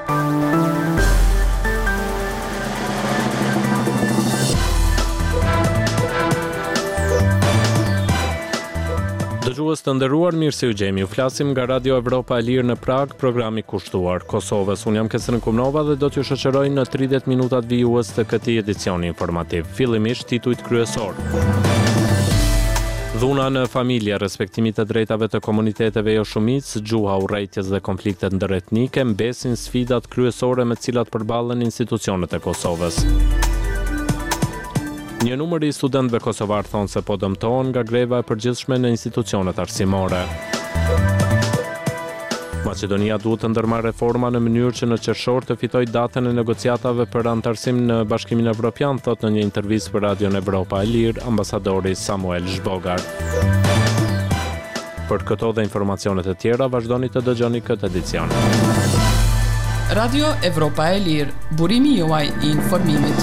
Dëgjues të nderuar, mirë se u gjemi. U flasim nga Radio Evropa e Lirë në Prag, programi kushtuar Kosovës. Unë jam Kesrin Kumnova dhe do t'ju shoqëroj në 30 minutat vijues të këtij edicioni informativ. Fillimisht titujt kryesor. Dhuna në familje, respektimi të drejtave të komuniteteve jo shumicë, gjuha, urrejtjes dhe konfliktet ndërretnike mbesin sfidat kryesore me cilat përballen institucionet e Kosovës. Një numër i studentëve kosovar thonë se po dëmtohen nga greva e përgjithshme në institucionet arsimore. Maqedonia duhet të ndërmarrë reforma në mënyrë që në qershor të fitojë datën e negociatave për anëtarësim në Bashkimin Evropian, thot në një intervistë për Radion Evropa e Lirë ambasadori Samuel Zhbogar. Për këto dhe informacionet e tjera, vazhdoni të dëgjoni këtë edicion. Radio Evropa e Lirë, burimi juaj i informimit.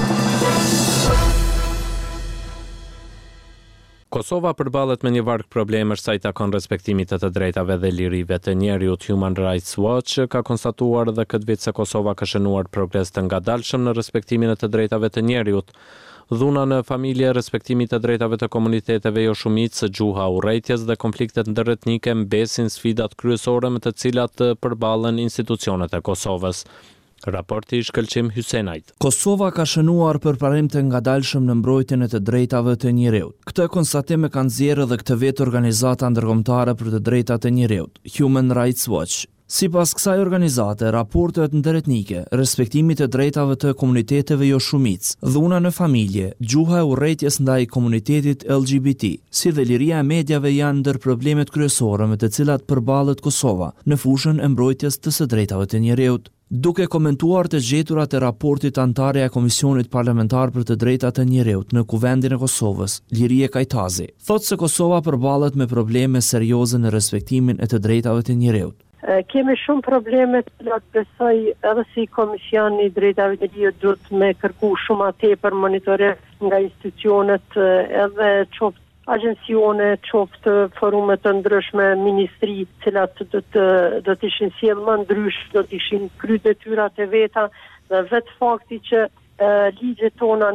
Kosova përballet me një varg problemesh sa i takon respektimit të drejtave dhe lirive të njerëzit. Human Rights Watch ka konstatuar edhe këtë vit se Kosova ka shënuar progres të ngadalshëm në respektimin e të drejtave të njerëzit. Dhuna në familje, respektimi të drejtave të komuniteteve jo shumicë, gjuha, urrejtjes dhe konfliktet ndërretnike mbesin sfidat kryesore me të cilat përballen institucionet e Kosovës. Raporti i Shkëlqim Hysenajt. Kosova ka shënuar përparim të ngadalshëm në mbrojtjen e të drejtave të njerëzit. Këtë konstatim e kanë nxjerrë edhe këtë vit organizata ndërkombëtare për të drejtat e njerëzit, Human Rights Watch. Sipas kësaj organizate, raportet ndërretnike, respektimi të drejtave të komuniteteve jo shumicë, dhuna në familje, gjuha e urrejtjes ndaj komunitetit LGBT, si dhe liria e mediave janë ndër problemet kryesore me të cilat përballet Kosova në fushën e mbrojtjes të së drejtave të njerëzit. Duke komentuar të gjeturat e raportit antarja e Komisionit Parlamentar për të drejtat e njerëzit në Kuvendin e Kosovës, Lirie Kajtazi, thotë se Kosova përballet me probleme serioze në respektimin e të drejtave të njerëzit. Kemi shumë probleme të besoj edhe si Komisioni i Drejtave të Njerëzit duhet me kërku shumë a tepër monitorim nga institucionet edhe qoftë agjencione, qoftë forume të ndryshme, ministri, cilat do të ishin sjellë më ndrysh, do të ishin kry detyrat e veta dhe vetë fakti që ligjet tona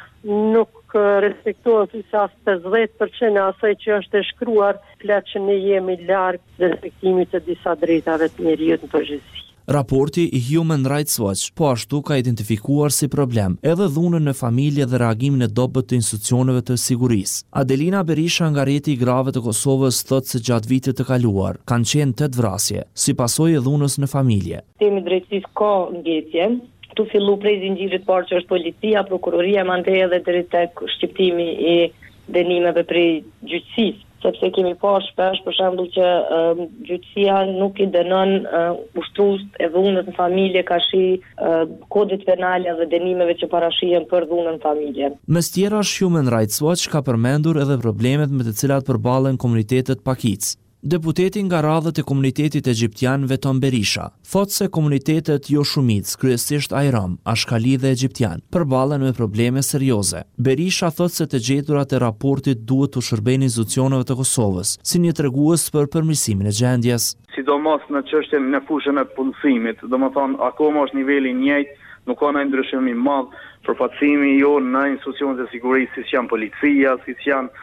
nuk respektohet ose as 50% e asaj që është e shkruar, flet që ne jemi larg respektimit të disa drejtave të njerëzit në përgjithësi. Raporti i Human Rights Watch po ashtu ka identifikuar si problem edhe dhunën në familje dhe reagimin e dobët të institucioneve të sigurisë. Adelina Berisha nga rrjeti i grave të Kosovës thotë se gjatë vitit të kaluar kanë qenë 8 vrasje si pasojë e dhunës në familje. Temi drejtësisë ka ngjetje. Tu fillu prej zinxhirit parë që është policia, prokuroria, mandej edhe deri tek shqiptimi i dënimeve prej gjyqësisë. Sepse kemi parë shpesh për shembull që gjyqësia nuk i dënon ushtruesit e dhunës në familje ka shi kodit penale dhe dënimeve që parashihen për dhunën në familje. Mes tjerash, Human Rights Watch ka përmendur edhe problemet me të cilat përballen komunitetet pakicë. Deputeti nga radhët e komunitetit egjiptian Veton Berisha thotë se komunitetet jo shumicë, kryesisht Ajram, Ashkali dhe Egjiptian, përballen me probleme serioze. Berisha thotë se të gjeturat e raportit duhet të shërbejnë institucioneve të Kosovës, si një tregues për përmirësimin e gjendjes. Sidomos në çështjen në fushën e punësimit, domethënë akoma është niveli i njëjtë, nuk ka ndonjë ndryshim i madh. Përfaqësimi jo në institucionet e sigurisë, si janë policia, si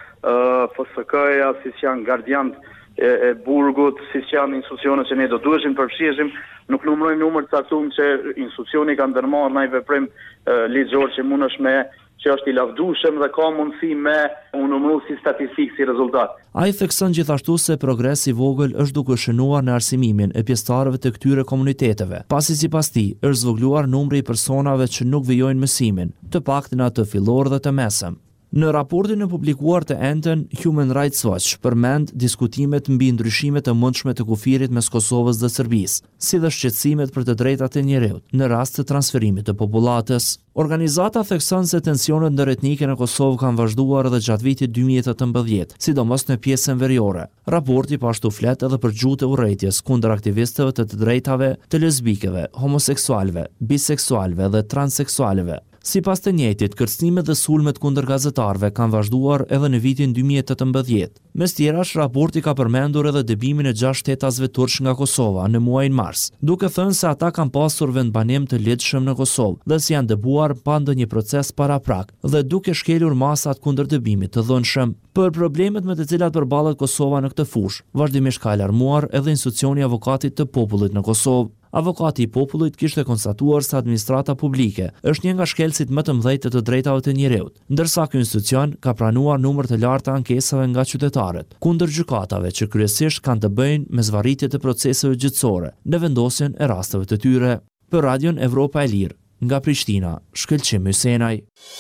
janë FSK-ja, si janë gardianët e burgut, si janë institucione që ne do duheshim përfshiheshim, nuk numërojmë numër të caktuar që institucioni ka ndërmarrë ndaj veprim ligjor që mundesh me që është i lavdueshëm dhe ka mundësi me u numëru si statistikë si rezultat. Ai thekson gjithashtu se progres i vogël është duke shënuar në arsimimin e pjesëtarëve të këtyre komuniteteve, pasi sipas tij është zvogëluar numri i personave që nuk vijojnë mësimin, të paktën atë fillor dhe të mesëm. Në raportin e publikuar të entën, Human Rights Watch përmend diskutimet mbi ndryshimet e mundshme të kufirit mes Kosovës dhe Serbisë, si dhe shqetësimet për të drejtat e njerëzit në rast të transferimit të popullatës. Organizata thekson se tensionet ndërretnike në Kosovë kanë vazhduar edhe gjatë vitit 2018, sidomos në pjesën veriore. Raporti po ashtu flet edhe për gjuhët e urrejtjes kundër aktivistëve të drejtave të lesbikëve, homoseksualëve, biseksualëve dhe transseksualëve. Sipas të njëjtit, kërcënimet dhe sulmet kundër gazetarëve kanë vazhduar edhe në vitin 2018. Mes tjerash, raporti ka përmendur edhe dëbimin e 6 shtetasve turq nga Kosova në muajin mars, duke thënë se ata kanë pasur vendbanim të lehtëshëm në Kosovë dhe si janë dëbuar pa ndonjë proces paraprak dhe duke shkelur masat kundër dëbimit të dhënshëm. Për problemet me të cilat përballet Kosova në këtë fushë, vazhdimisht ka alarmuar edhe institucioni i avokatit të popullit në Kosovë. Avokati i popullit kishte konstatuar se administrata publike është një nga shkelësit më të mëdhenj të drejtave të njerëzit, ndërsa ky institucion ka pranuar numër të lartë të ankesave nga qytetarët kundër gjykatave që kryesisht kanë të bëjnë me zvarritje të proceseve gjyqësore në vendosjen e rasteve të tyre. Për Radion Evropa e Lirë, nga Prishtina, Shkëlqim Hysenaj.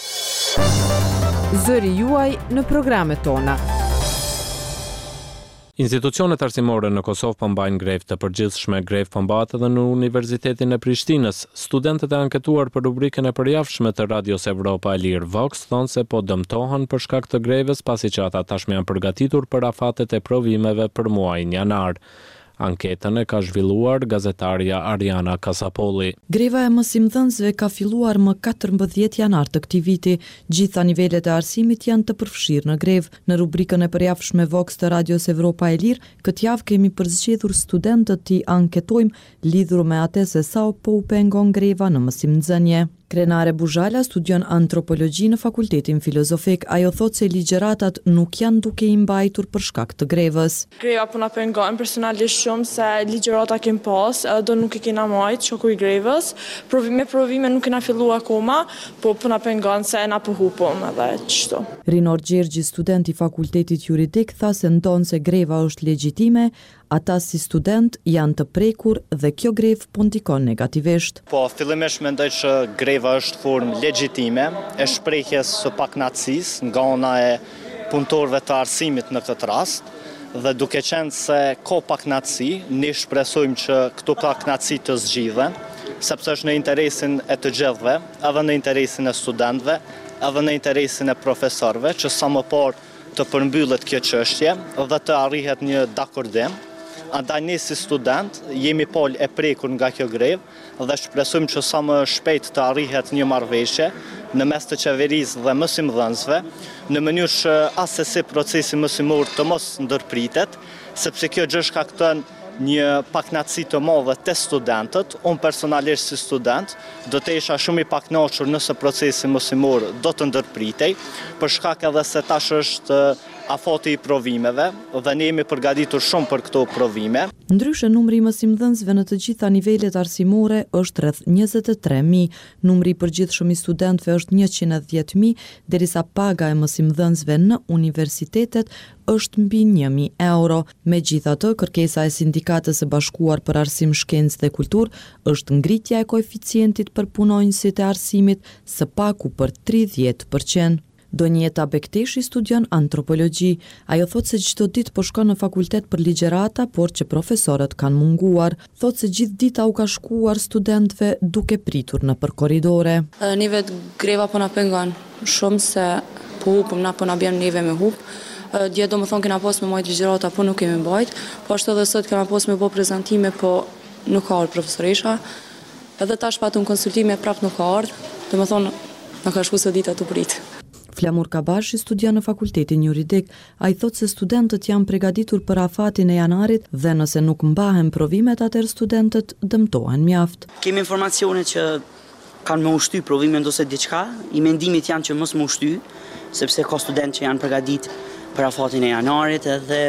Zëri juaj në programet tona. Institucionet arsimore në Kosovë përmbajnë grevë të përgjithshme. Grevë përmbahet edhe në Universitetin e Prishtinës. Studentët e anketuar për rubrikën e përjavshme të Radios Evropa e Lirë Vox thonë se po dëmtohen për shkak të grevës, pasi që ata tashmë janë përgatitur për afatet e provimeve për muajin janar. Anketën e ka zhvilluar gazetarja Ariana Kasapolli. Greva e mësimdhënësve ka filluar më 14 janar të këtij viti. Gjitha nivelet e arsimit janë të përfshirë në grevë. Në rubrikën e përjavshme Vox të Radios Evropa e Lirë, këtë javë kemi përzgjedhur studentët të anketojmë lidhur me atë se sa po u pengon greva në mësimdhënie. Krenare Buzhala studion antropologji në Fakultetin Filozofik. Ajo thotë se ligjëratat nuk janë duke i mbajtur për shkak të grevës. Greva po na pengon personalisht shumë se ligjërata kem pas, edhe do nuk i kena marrë çoku i grevës. Provime nuk kena filluar akoma, po na pengon se na po hupom edhe çto. Rinor Gjergji, student i Fakultetit Juridik, tha se ndonë se greva është legjitime, ata si student janë të prekur dhe kjo grevë po ndikon negativisht. Po, fillimisht mendoj që greva është formë legjitime e shprehjes së pakënaqësisë nga ana e punëtorëve të arsimit në këtë rast, dhe duke qenë se ka pakënaqësi, ne shpresojmë që këto pakënaqësi të zgjidhen, sepse është në interesin e të gjithëve, edhe në interesin e studentëve, edhe në interesin e profesorëve, që sa më parë të përmbyllet kjo çështje dhe të arrihet një dakordim. Andaj ne si student jemi pol e prekur nga kjo grevë dhe shpresojmë që sa më shpejt të arrihet një marrëveshje në mes të qeverisë dhe mësimdhënësve, në mënyrë që asesi procesi mësimor të mos ndërpritet, sepse kjo gjë shkakton një pakënaqësi të madhe te studentët. Unë personalisht si student do të isha shumë i pakënaqur nëse procesi mësimor do të ndërpritej, për shkak edhe se tash është afati i provimeve dhe ne jemi përgatitur shumë për këto provime. Ndryshe, numri i mësimdhënësve në të gjitha nivelet arsimore është rreth 23.000, numri i përgjithshëm i studentëve është 110.000, derisa paga e mësimdhënësve në universitetet është mbi 1.000 euro. Megjithatë, kërkesa e Sindikatës së Bashkuar për Arsim, Shkencë dhe Kulturë është ngritja e koeficientit për punonjësit e arsimit së paku për 30%. Donjeta Bekteshi studion antropologji. Ajo thotë se çdo ditë po shkon në fakultet për ligjërata, por që profesorët kanë munguar. Thotë se gjithë dita u ka shkuar studentëve duke pritur nëpër korridore. Neve greva po na pengon shumë se po hupëm na po na bën neve me hup. Dje do më thonë kena pas me majtë ligjërata, po nuk kemi mbajt, po ashtu edhe sot kena pas me bo prezentime, po nuk ka ardhur profesoresha. Edhe tash patëm konsultime prap nuk ka ardhur, do më thonë na ka shku së dita të prit. Flamur Kabashi studion në Fakultetin Juridik. Ai thotë se studentët janë përgatitur për afatin e janarit dhe nëse nuk mbahen provimet, atëherë studentët dëmtohen mjaft. Kemi informacione që kanë më ushty provimin ose diçka, i mendimit janë që mos më ushty, sepse ka studentë që janë përgatitur për afatin e janarit edhe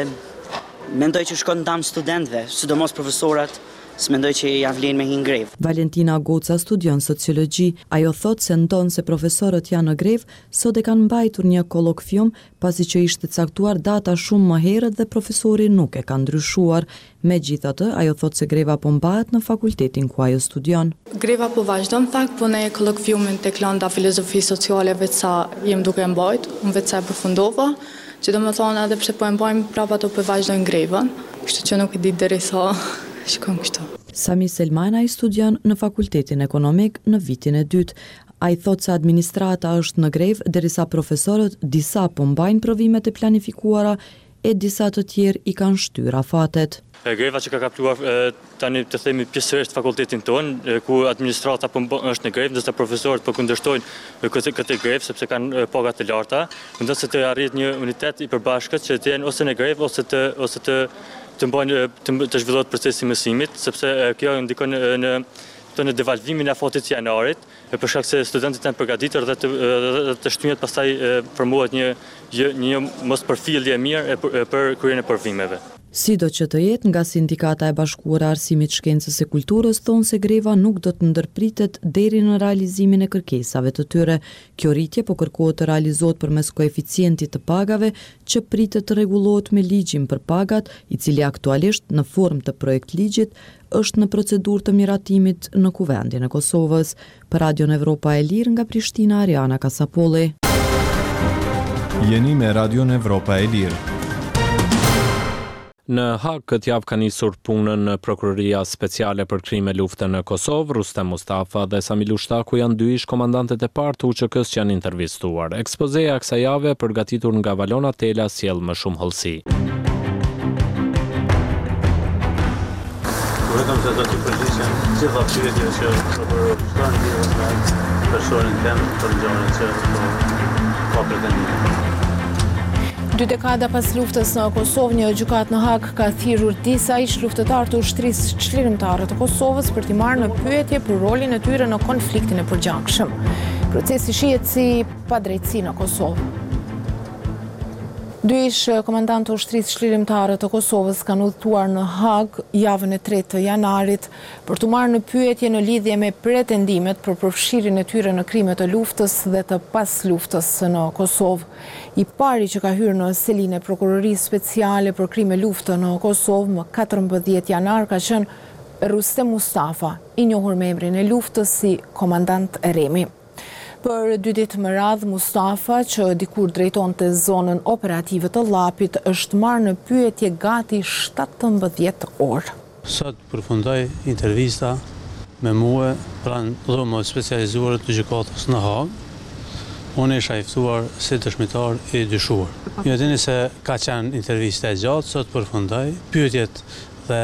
mendoj që shkon ndam studentëve, sidomos profesorat. S'mendoj që ja vlen me hin grevë. Valentina Goca studion sociologji. Ajo thotë se ndonë se profesorët janë në grevë, sot e kanë mbajtur një kolokvium, pasi që ishte caktuar data shumë më herët dhe profesori nuk e ka ndryshuar. Megjithatë, ajo thotë se greva po mbahet në fakultetin ku ajo studion. Greva po vazhdon fakt, po ne kolokviumin tek lënda filozofi sociale vetë sa jem duke mbajt, unë vetë sa e përfundova, që do më thonë edhe pse po e mbajmë prapa ato po vazhdojnë grevën, kështu që nuk e di derisa shkon kështu. Sami Selmana i studion në Fakultetin Ekonomik në vitin e dytë. Ai thotë se administrata është në grevë derisa profesorët disa po mbajnë provimet e planifikuara e disa të tjerë i kanë shtyr afatet. Greva që ka kapluar tani të themi pjesërisht fakultetin tonë, ku administrata është në grevë, ndërsa profesorët po kundërshtojnë këtë grevë sepse kanë paga të larta, ndërsa të arrit një unitet i përbashkët që të jenë ose në grevë ose të zhvillohet procesi mësimit, sepse kjo ndikon në devalvimin e afatit të janarit, për shkak se studentët janë përgatitur dhe të shtyhet pastaj formohet një mos përfillje e mirë për kryen e provimeve. Sido që të jetë, nga Sindikata e Bashkuar e Arsimit, Shkencës e Kulturës thonë se greva nuk do të ndërpritet deri në realizimin e kërkesave të tyre. Kjo rritje po kërkohet të realizohet përmes koeficientit të pagave që pritet të rregullohet me ligjin për pagat, i cili aktualisht në formë të projekt ligjit është në procedurë të miratimit në Kuvendin e Kosovës. Për Radion Evropa e Lirë nga Prishtina, Ariana Kasapolli. Jeni me Radion Evropa e Lirë. Në Hag këtë javë ka nisur punën në Prokuroria Speciale për Krime Lufte në Kosovë. Rustem Mustafa dhe Samil Ushtaku janë dy ish komandantet e parë të UÇK-s që janë intervistuar. Ekspozeja kësaj jave përgatitur nga Valona Tela sjell më shumë hollësi. Vetëm se do të përgjigjem gjitha pyetjet që prokurori lidhet me personin tem për gjërat që ka pretendimin. 2 dekada pas luftës në Kosovë, një gjykat në Hag ka thirrur disa ish luftëtar të ushtrisë çlirimtare të Kosovës për t'i marrë në pyetje për rolin e tyre në konfliktin e përgjithshëm. Procesi shihet si padrejtësi në Kosovë. 2 ish komandantë të ushtrisë çlirimtare të Kosovës kanë udhëtuar në Hag javën e 3 të janarit për të marrë në pyetje në lidhje me pretendimet për përfshirjen e tyre në krime të luftës dhe të pasluftës në Kosovë. I pari që ka hyrë në selinë e Prokurorisë Speciale për Krime Lufte në Kosovë më 14 janar ka qenë Rustem Mustafa, i njohur me emrin e luftës si komandant Remi. Për 2 ditë më radh, Mustafa, që dikur drejtonte zonën operative të Llapit, është marrë në pyetje gati 17 orë. Sot përfundoi intervista me mua pranë dhomës specializuar të gjykatës në Hag. Unë isha i ftuar si dëshmitar i dyshuar. Ju dini se ka qenë intervista e gjatë, sot përfundoi. Pyetjet dhe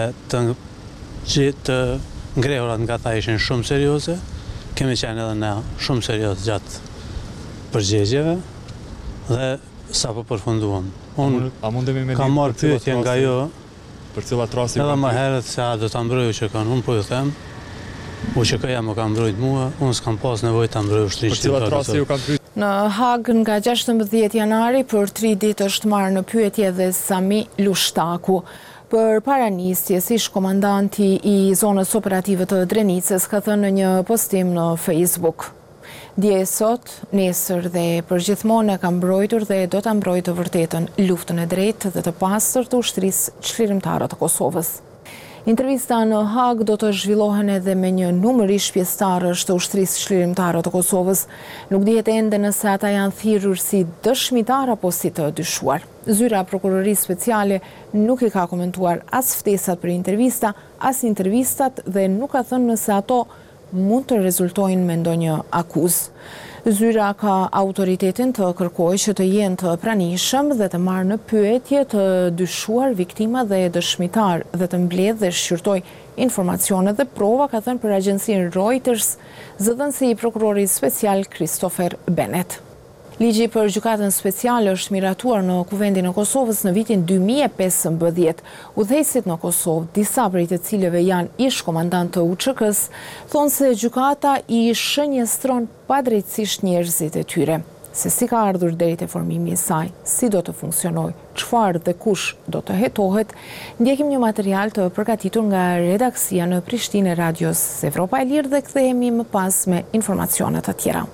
të ngrehurat nga ta ishin shumë serioze. Kemi qenë edhe ne shumë serios gjatë përgjigjeve dhe sa po përfunduam. Unë kam marrë pyetje nga jo, për cilat rasti edhe më herët se a do ta mbroj UÇK-n, unë po ju them, UÇK-ja më ka mbrojt mua, unë s'kam pas nevojë ta mbroj ushtrisë. Në Hag nga 16 janari për 3 ditë është marrë në pyetje dhe Samil Ushtaku. Për paranisjes, ish komandanti i zonës operative të Drenicës ka thënë në një postim në Facebook. Dje sot, nesër dhe përgjithmonë e ka mbrojtur dhe do ta mbrojë të vërtetën, luftën e drejtë dhe të pastër të ushtrisë çlirimtare të Kosovës. Intervista në Hag do të zhvillohen edhe me një numër ish pjesëtarësh të ushtrisë çlirimtare të Kosovës. Nuk dihet ende nëse ata janë thirrur si dëshmitar apo si të dyshuar. Zyra Prokurorisë Speciale nuk i ka komentuar as ftesat për intervista, as intervistat dhe nuk ka thënë nëse ato mund të rezultojnë me ndonjë akuzë. Zyra ka autoritetin të kërkojë që të jenë të pranishëm dhe të marrë në pyetje të dyshuar viktima dhe dëshmitar dhe të mbledhë dhe shqyrtoj informacione dhe prova, ka thënë për agjencinë Reuters zëdhënësi i prokurorit special Christopher Bennett. Ligji për gjykatën speciale është miratuar në Kuvendin e Kosovës në vitin 2015. Udhëheqësit në Kosovë, disa prej të cilëve janë ish komandant të UÇK-s, thonë se gjykata i shënjestron padrejtësisht njerëzit e tyre. Se si ka ardhur deri te formimi i saj, si do të funksionojë, çfarë dhe kush do të hetohet, ndjekim një material të përgatitur nga redaksia në Prishtinë e Radios Evropa e Lirë dhe kthehemi më pas me informacione të tjera.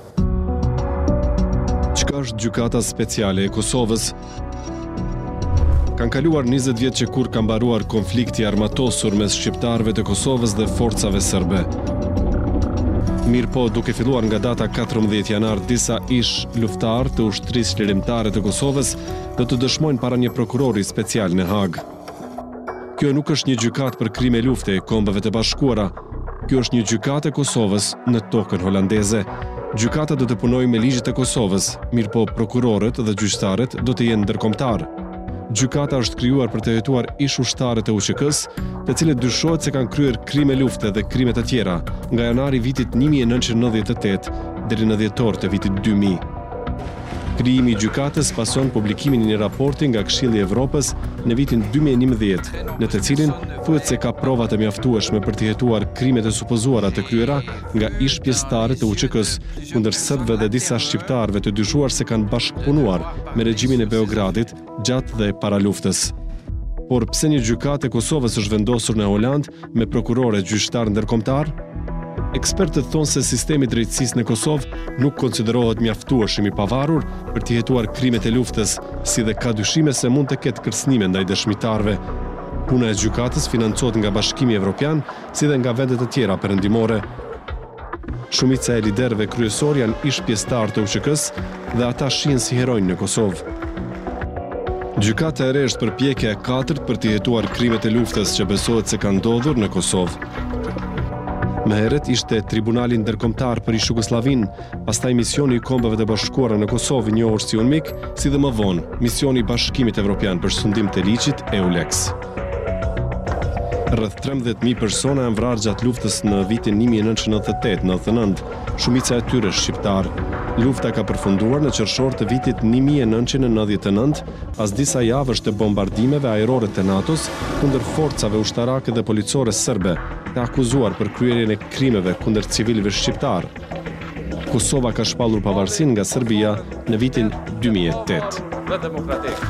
Çka është gjykata speciale e Kosovës? Kanë kaluar 20 vjet që kur ka mbaruar konflikti armatosur mes shqiptarëve të Kosovës dhe forcave serbe. Mirëpo, duke filluar nga data 14 janar, disa ish luftar të ushtrisë çlirimtare të Kosovës do të dëshmojnë para një prokurori special në Hag. Kjo nuk është një gjykatë për krime lufte e Kombeve të Bashkuara. Kjo është një gjykatë e Kosovës në tokën holandeze. Gjykata do të punojë me ligjet e Kosovës, mirëpo prokurorët dhe gjyqtarët do të jenë ndërkombëtar. Gjykata është krijuar për të hetuar ish ushtarët e UÇK-s, të cilët dyshohet se kanë kryer krime lufte dhe krime të tjera nga janari i vitit 1998 deri në dhjetor të vitit 2000. Krijimi i gjykatës pason publikimin e një raporti nga Këshilli i Evropës në vitin 2011, në të cilin thuhet se ka prova të mjaftueshme për të hetuar krimet e supozuara të kryera nga ish pjesëtarët e UÇK-s kundër serbëve dhe disa shqiptarëve të dyshuar se kanë bashkëpunuar me regjimin e Beogradit gjatë dhe para luftës. Por pse një gjykatë e Kosovës është vendosur në Holandë me prokurorë gjyqtar ndërkombëtar? Ekspertët thonë se sistemi i drejtësisë në Kosovë nuk konsiderohet mjaftueshëm i pavarur për të hetuar krimet e luftës, si dhe ka dyshime se mund të ketë kërcënime ndaj dëshmitarëve. Puna e gjykatës financohet nga Bashkimi Evropian, si dhe nga vendet të tjera perëndimore. Shumica e liderëve kryesor janë ish pjesëtarë të UÇK-s dhe ata shihen si heronjë në Kosovë. Gjykata e re është përpjekja e katërt për të hetuar krimet e luftës që besohet se kanë ndodhur në Kosovë. Më herët ishte Tribunali Ndërkombëtar për Jugosllavin, pastaj misioni i Kombeve të Bashkuara në Kosovë, njohur si UNMIK, si dhe më vonë misioni i Bashkimit Evropian për sundim të ligjit EULEX. Rreth 13.000 persona janë vrarë gjatë luftës në vitin 1998-99, shumica e tyre shqiptar. Lufta ka përfunduar në qershor të vitit 1999, pas disa javësh të bombardimeve ajrore të NATO-s kundër forcave ushtarake dhe policore serbe, të akuzuar për kryerjen e krimeve kundër civilëve shqiptar. Kosova ka shpallur pavarësinë nga Serbia në vitin 2008.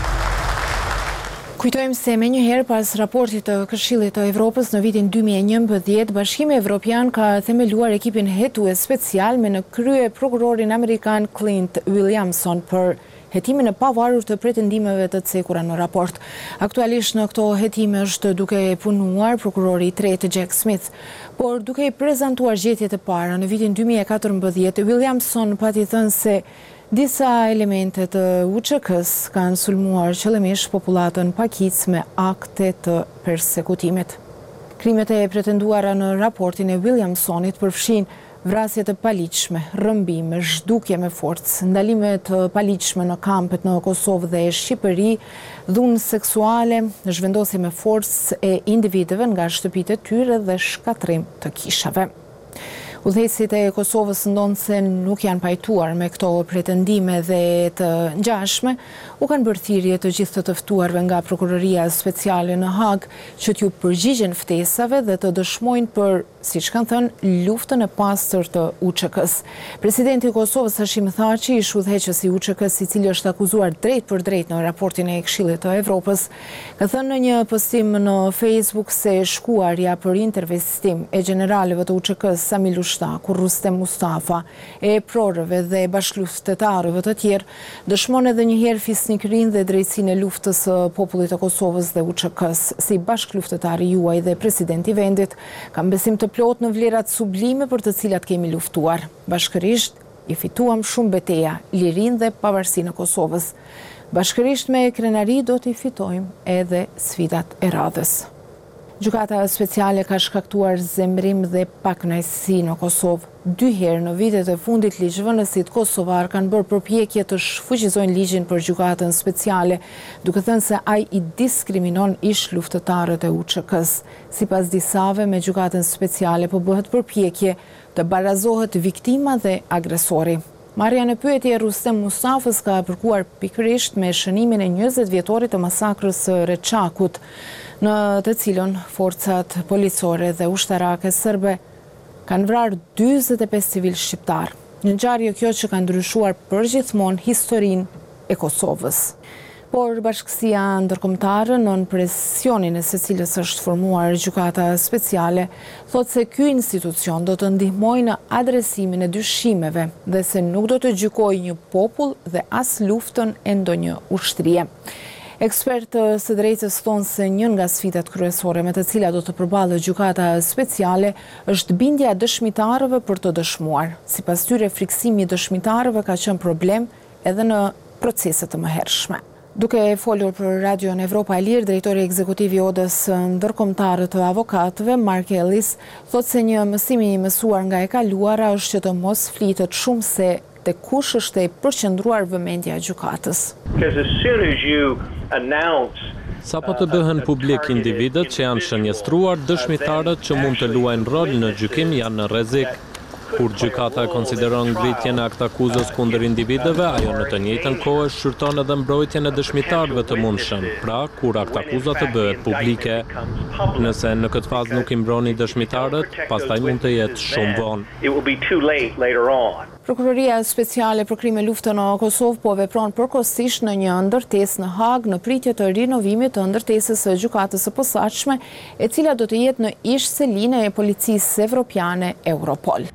Kujtojmë se me njëherë pas raportit të Këshillit të Evropës në vitin 2011, Bashkimi Evropian ka themeluar ekipin hetues special me në krye prokurorin amerikan Clint Williamson për hetimin e pavarur të pretendimeve të cekura në raport. Aktualisht në këto hetime është duke punuar prokurori i tretë Jack Smith, por duke i prezantuar gjetjet e para në vitin 2014, Williamson pati thënë se disa elemente të UÇK-s kanë sulmuar qëllimisht popullatën pakic me akte të persekutimit. Krimet e pretenduara në raportin e Williamsonit përfshin vrasje të paligjshme, rrëmbime, zhdukje me forcë, ndalime të paligjshme në kampet në Kosovë dhe Shqipëri, dhunë seksuale, zhvendosje me forcë e individëve nga shtëpitë e tyre dhe shkatrim të kishave. Udhëheqësit e Kosovës ndonë se nuk janë pajtuar me këto pretendime dhe të ngjashme, u kanë bërë thirrje të gjithë të ftuarve nga Prokuroria Speciale në Hag që t'ju përgjigjen ftesave dhe të dëshmojnë për, siç kanë thënë, luftën e pastër të UÇK-s. Presidenti i Kosovës Hashim Thaçi, ish udhëheqës i UÇK-s, i cili është akuzuar drejt për drejt në raportin e Këshillit të Evropës, ka thënë në një postim në Facebook se shkuarja për intervistim e generalëve të UÇK-s Sami Lushtaku, Rustem Mustafa, e prorëve dhe bashkëluftëtarëve të tjerë, dëshmon edhe një herë fisnikërinë dhe drejtsinë e luftës së popullit të Kosovës dhe UÇK-s. Si bashkëluftëtari juaj dhe presidenti i vendit, kam besim të plot në vlerat sublime për të cilat kemi luftuar. Bashkërisht i fituam shumë beteja, lirinë dhe pavarësinë e Kosovës. Bashkërisht me krenari do t'i fitojmë edhe sfidat e radhës. Gjykata speciale ka shkaktuar zemrim dhe pakënaqësi në Kosovë. 2 herë në vitet e fundit ligjvënësit kosovar kanë bërë përpjekje të shfuqizojnë ligjin për gjykatën speciale, duke thënë se ai i diskriminon ish luftëtarët e UÇK-s. Sipas disave, me gjykatën speciale po bëhet përpjekje të barazohet viktima dhe agresori. Marrja në pyetje Rustem Mustafës ka përkuar pikërisht me shënimin e 20 vjetorit të masakrës së Reçakut, në të cilën forcat policore dhe ushtarake serbe kanë vrarë 45 civil shqiptar. Një ngjarje kjo që ka ndryshuar përgjithmonë historinë e Kosovës. Por bashkësia ndërkombëtare, nën presionin e secilës është formuar gjykata speciale, thotë se ky institucion do të ndihmojë në adresimin e dyshimeve dhe se nuk do të gjykojë një popull dhe as luftën e ndonjë ushtrie. Ekspertë së drejtës thonë se një nga sfidat kryesore me të cilat do të përballet gjykata speciale është bindja e dëshmitarëve për të dëshmuar. Sipas tyre, friksimi i dëshmitarëve ka qenë problem edhe në procese të mëhershme. Duke folur për Radion Evropa e Lirë, drejtori ekzekutiv i Odës ndërkombëtare të avokatëve, Mark Ellis, thotë se një mësim i mësuar nga e kaluara është që të mos flitet shumë se te kush është e përqendruar vëmendja e gjykatës. Sa po të bëhen publik individët që janë shënjestruar, dëshmitarët që mund të luajnë rol në gjykim janë në rrezik. Kur gjykata e konsideron ngritjen e aktakuzës kundër individëve, ajo në të njëjtën kohë shqyrton edhe mbrojtjen e dëshmitarëve të mundshëm, pra kur aktakuza të bëhet publike. Nëse në këtë fazë nuk i mbroni dëshmitarët, pastaj mund të jetë shumë vonë. Prokuroria Speciale për Krime Lufte në Kosovë po vepron përkohësisht në një ndërtesë në Hag në pritje të rinovimit të ndërtesës së gjykatës së posaçme, e cila do të jetë në ish seline e policisë evropiane Europol.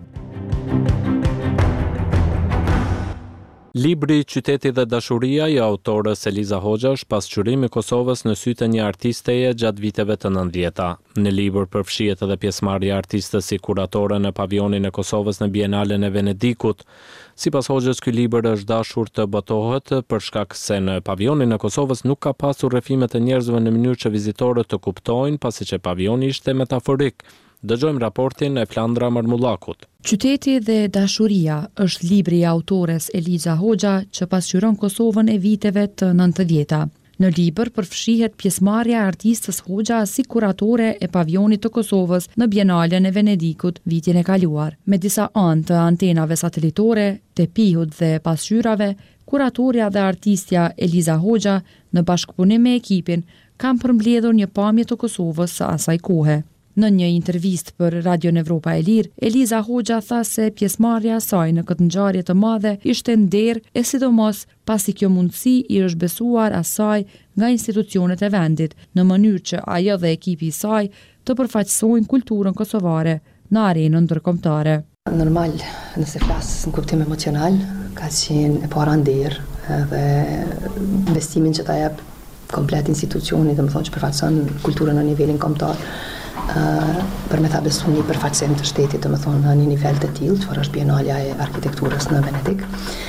Libri Qyteti dhe dashuria i autorës Eliza Hoxha është pasqyrimi i Kosovës në sytë e një artisteje gjatë viteve të 90-ta. Në libër përfshihet edhe pjesëmarrja e artistës si kuratore në pavionin e Kosovës në Bienalen e Venedikut. Sipas Hoxhës, ky libër është dashur të botohet për shkak se në pavionin e Kosovës nuk ka pasur rrëfime të njerëzve në mënyrë që vizitorët të kuptojnë, pasi që pavioni ishte metaforik. Dëgjojmë raportin e Flandra Marmullakut. Qyteti dhe dashuria është libri i autores Eliza Hoxha që pasqyron Kosovën e viteve të 90-ta. Në libër përfshihet pjesëmarrja e artistës Hoxha si kuratore e pavionit të Kosovës në Bienalen e Venedikut vitin e kaluar. Me disa anë të antenave satelitore, tepihut dhe pasqyrave, kuratoria dhe artistja Eliza Hoxha në bashkëpunim me ekipin kanë përmbledhur një pamje të Kosovës së asaj kohe. Në një intervistë për Radio Evropa e Lirë, Eliza Hoxha tha se pjesëmarrja e saj në këtë ngjarje të madhe ishte nder, e sidomos pasi kjo mundësi i është besuar asaj nga institucionet e vendit, në mënyrë që ajo dhe ekipi i saj të përfaqësojnë kulturën kosovare në arenën ndërkombëtare. Normal, nëse flas në kuptim emocional, ka qenë e para nder dhe investimin që ta jep komplet institucionit, domethënë që përfaqëson kulturën në nivelin kombëtar. Për me ta besu një përfaqësim të shtetit, domethënë në një nivel të tillë, çfarë është Bienalja e Arkitekturës në Venedik.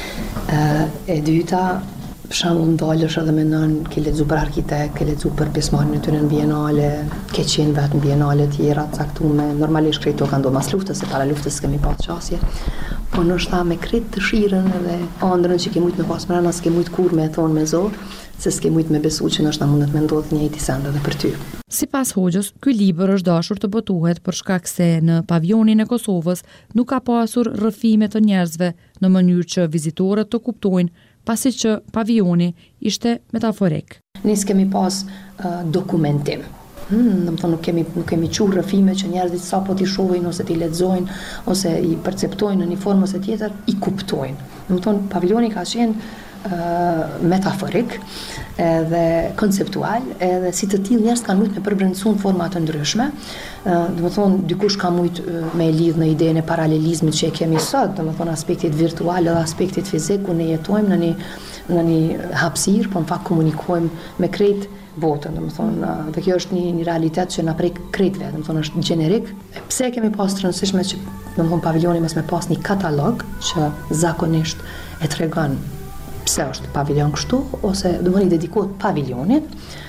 E dyta, për shembull ndalesh edhe mendon ke lexuar për arkitekt, ke lexuar për pjesëmarrjen e tyre në Bienale, ke qenë vetë në Bienale të tjera caktuar, normalisht këto kanë ndodhur mas luftës, se para luftës kemi pas qasje. Po ndoshta me kret dëshirën edhe ëndrrën që ke mujt me pas mëna, s'ke mujt kur me thonë me zor, se s'ke mujt me besu që ndoshta mundet me ndodh njëjti send edhe për ty. Sipas Hoxhës, ky libër është dashur të botohet për shkak se në pavionin e Kosovës nuk ka pasur rrëfime të njerëzve në mënyrë që vizitorët të kuptojnë, pasi që pavioni ishte metaforik. Nis kemi pas dokumentim. Nuk kemi qurë rrëfime që njerëzit sa po t'i shohin ose t'i lexojnë ose i perceptojnë në një formë ose tjetër, i kuptojnë. Paviljoni ka qenë metaforik edhe konceptual, edhe si të tillë njerëz kanë mujt me përbrendsua në forma të ndryshme. Domethënë dikush ka mujt me lidh në idenë e paralelizmit që e kemi sot, domethënë aspektit virtual dhe aspektit fizik ku ne jetojmë në një hapësirë, po në fakt komunikojmë me krejt botën, domethënë dhe kjo është një realitet që na prek krejtve, domethënë është gjenerik. Pse kemi pas të rëndësishme që domethënë paviljoni mes me pas një katalog që zakonisht e tregon pse është pavilion kështu, ose domethënë i dedikohet pavilionit,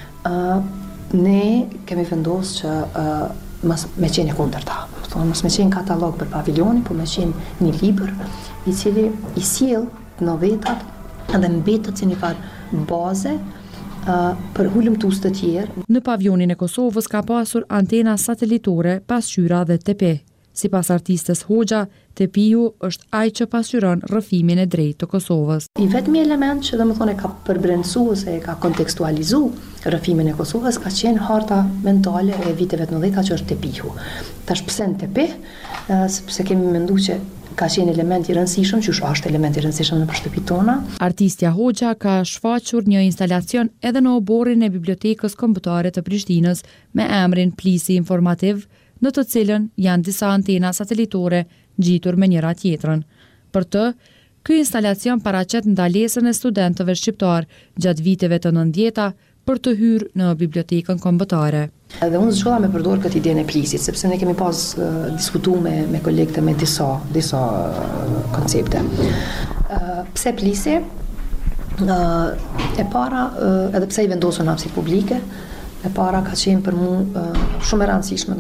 ne kemi vendosur që mos me qenë kundërta. Domethënë mos me qenë katalog për pavilionin, por me qenë një libër i cili i sjell novetat dhe mbetet si një farë baze për hulumtues të tjerë. Në pavionin e Kosovës ka pasur antena satelitore, pasqyra dhe tepe. Sipas artistës Hoxha, tepiu është ai që pasqyron rrëfimin e drejtë të Kosovës. I vetmi element që domethënë e ka përbrendsuar ose e ka kontekstualizuar rrëfimin e Kosovës ka qenë harta mentale e viteve të 90-ta që është tepiu. Tash pse në tepi? Sepse kemi menduar që ka qenë element i rëndësishëm, që është element i rëndësishëm në shtëpitë tona. Artistja Hoxha ka shfaqur një instalacion edhe në oborrin e Bibliotekës Kombëtare të Prishtinës me emrin Plisi Informativ, në të cilën janë disa antena satelitore ngjitur me njëra tjetrën. Për të, ky instalacion paraqet ndalesën e studentëve shqiptar gjatë viteve të 90-ta për të hyrë në Bibliotekën Kombëtare. Dhe unë zgjolla me përdor këtë idenë e plisit, sepse ne kemi pas diskutuar me kolegët me disa koncepte. Pse plisi? E para, edhe pse i vendosën në hapësirë publike, E para ka qenë për mu shumë e rëndësishme,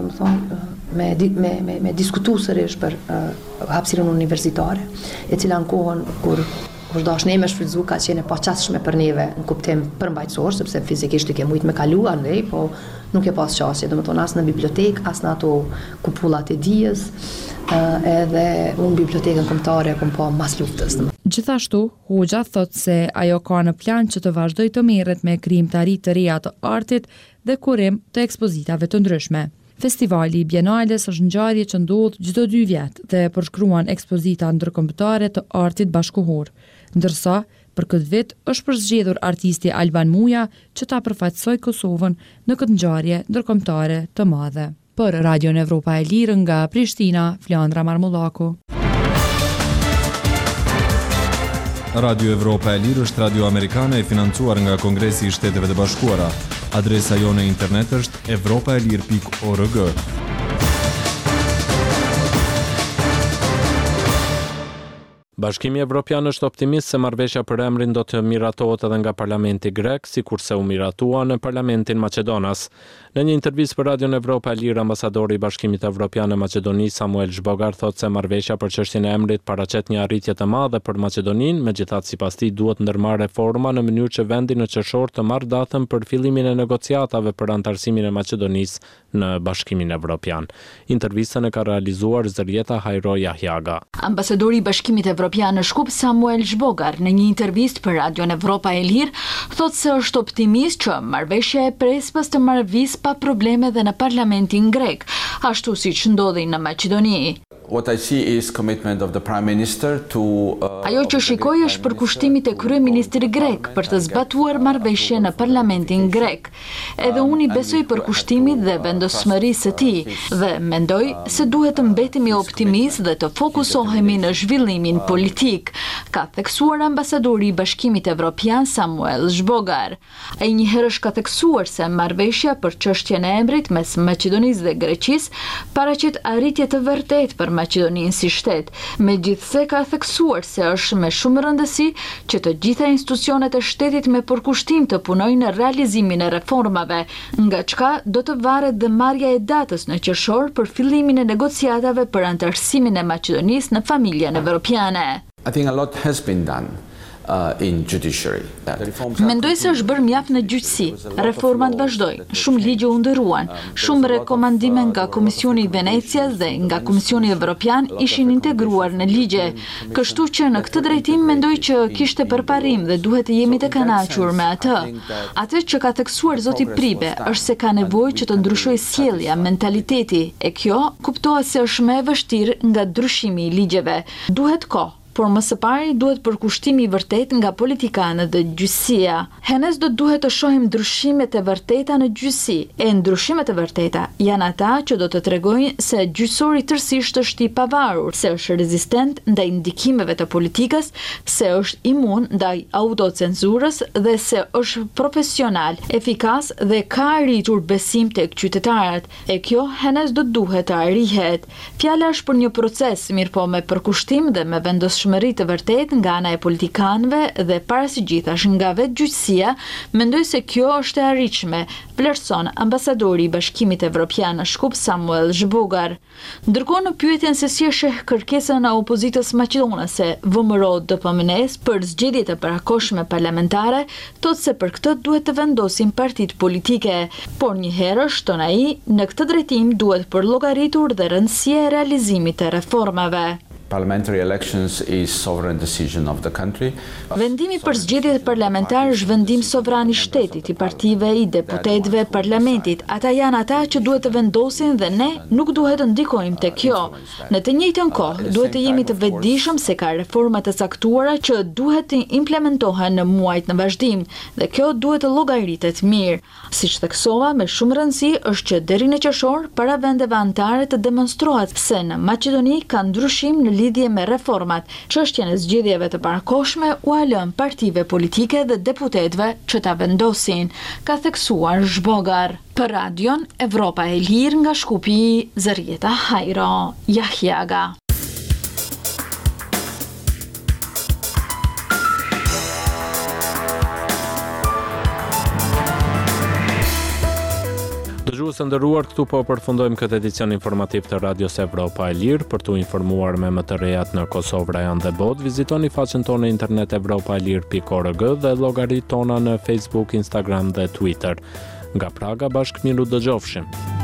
me diskutu sërish për hapësirën universitare, e cila në kohën kur dash ne me shfrytzu ka qenë e paqasshme për neve në kuptim përmbajtësor, sepse fizikisht i ke mujt me kalu andej, po nuk e pas qasje, as në bibliotek, as në ato kupullat e dijes, edhe unë bibliotekën kombëtare kom pa mas luftës. Gjithashtu, Hoxha thot se ajo ka në plan që të vazhdoj të merret me krijimtari të reja të artit dhe kurim të ekspozitave të ndryshme. Festivali i Bienales është ngjarje që ndodh çdo 2 vjet dhe përshkruan ekspozita ndërkombëtare të artit bashkëkohor, ndërsa për këtë vit është përzgjedhur artisti Alban Muja që ta përfaqësoj Kosovën në këtë ngjarje ndërkombëtare të madhe. Për Radion Evropa e Lirë nga Prishtina, Flandra Marmullaku. Radio Evropa e Lirë është radio amerikane e financuar nga Kongresi i Shteteve të Bashkuara. Adresa jone internet është evropaelir.org. Bashkimi Evropian është optimist se marrëveshja për emrin do të miratohet edhe nga Parlamenti grek, sikurse u miratua në Parlamentin Maqedonas. Në një intervistë për Radion Evropa e Lirë, ambasadori i Bashkimit Evropian në Maqedoni Samuel Zhbogar thotë se marrëveshja për çështjen e emrit paraqet një arritje të madhe për Maqedoninë, megjithatë sipas tij duhet ndërmarrë reforma në mënyrë që vendi në qershor të marrë datën për fillimin e negociatave për antarësimin e Maqedonisë në Bashkimin Evropian. Intervistën e ka realizuar Zërieta Hajro Jahjaga. Ambasadori i Bashkimit Evropian në Shkup Samuel Zhbogar në një intervistë për Radion Evropa e Lirë thotë se është optimist që marrëveshja e prespas të marrë vizë pa probleme dhe në parlamentin grek, ashtu siç ndodhi në Maqedoni. What I see is commitment of the Prime Minister to Ajo që shikoj është përkushtimit e kryeministrit grek për të zbatuar marrëveshje në parlamentin grek. Edhe unë i besoj përkushtimit dhe vendosmërisë së tij dhe mendoj se duhet të mbetemi optimist dhe të fokusohemi në zhvillimin politik, ka theksuar ambasadori i Bashkimit Evropian Samuel Zhbogar. Ai njëherë është ka theksuar se marrëveshja për çështjen e emrit mes Maqedonisë dhe Greqisë paraqet arritje të vërtetë për Maqedoninë si shtet, megjithse ka theksuar se është me shumë rëndësi që të gjitha institucionet e shtetit me përkushtim të punojnë në realizimin e reformave, nga çka do të varet dhe marrja e datës në qershor për fillimin e negociatave për antarësimin e Maqedonisë në familjen evropiane. I think a lot has been done in judiciary. Mendoj se është bërë mjaft në gjyqësi. Reformat vazhdojnë, shumë ligje u ndëruan, shumë rekomandime nga Komisioni i Venecias dhe nga Komisioni Evropian ishin integruar në ligje. Kështu që në këtë drejtim mendoj që kishte përparim dhe duhet të jemi të kënaqur me atë. Atë që ka theksuar zoti Pribe është se ka nevojë që të ndryshojë sjellja, mentaliteti, e kjo kuptohet se është më e vështirë nga ndryshimi i ligjeve. Duhet kohë. Por më së pari duhet përkushtimi i vërtet nga politikanët dhe gjyqësia. Henes do duhet të shohim ndryshimet e vërteta në gjyqësi. E ndryshimet e vërteta janë ata që do të tregojnë se gjyqësori tërësisht është i pavarur, se është rezistent ndaj ndikimeve të politikës, se është imun ndaj autocenzurës dhe se është profesional, efikas dhe ka arritur besim tek qytetarët. E kjo henes do duhet të arrihet. Fjala është për një proces, mirëpo me përkushtim dhe me shmëri të vërtet nga ana e politikanëve dhe parasitgjithash nga vetë gjyqësia, mendoj se kjo është e arritshme, vlerëson ambasadori i Bashkimit Evropian në Shkup Samuel Zhbogar. Ndërkohë në pyetjen se si është kërkesën e opozitës maqedonase VMRO DPMNE për zgjedhjet e parakohshme parlamentare, thotë se për këtë duhet të vendosin partitë politike, por njëherë shton ai, në këtë drejtim duhet përllogaritur dhe rëndësia e realizimit të reformave. Parliamentary elections is sovereign decision of the country. Vendimi për zgjedhjet parlamentare është vendim sovran i shtetit, i partive, i deputetëve, parlamentit. Ata janë ata që duhet të vendosin dhe ne nuk duhet të ndikojmë te kjo. Në të njëjtën kohë, duhet të jemi të vetëdijshëm se ka reforma të caktuara që duhet të implementohen në muajt në vazhdim dhe kjo duhet të llogaritet mirë. Siç theksova, me shumë rëndësi është që deri në qershor para vendeve anëtare të demonstrohet se në Maqedoni ka ndryshim në lidhje me reformat. Çështjen e zgjedhjeve të parakohshme u lën partive politike dhe deputetëve që ta vendosin, ka theksuar Zhbogar. Për Radion Evropa e Lirë nga Shkupi, Zërieta Hajro Jahjaga. Dëgjues të nderuar, këtu po përfundojmë këtë edicion informativ të Radios Evropa e Lirë. Për t'u informuar me më të rejat në Kosovë, Rajan dhe botë, vizitoni faqen tonë në internet evropaelir.org dhe llogaritë tona në Facebook, Instagram dhe Twitter. Nga Praga, bashkë miru dëgjofshim.